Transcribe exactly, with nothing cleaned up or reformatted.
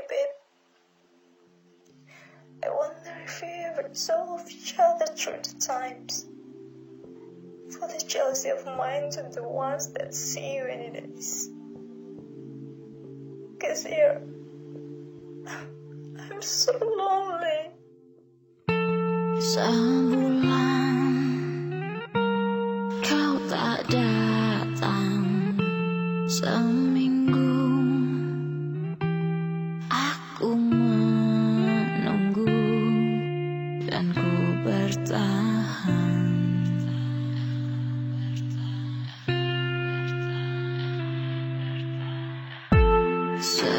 babe. I wonder if we ever saw of each other through the times. For the jealousy of minds of the ones that see you when it is. Cause here, I'm so lonely. Sebulan kau tak datang, seminggu aku menunggu dan ku bertahan. So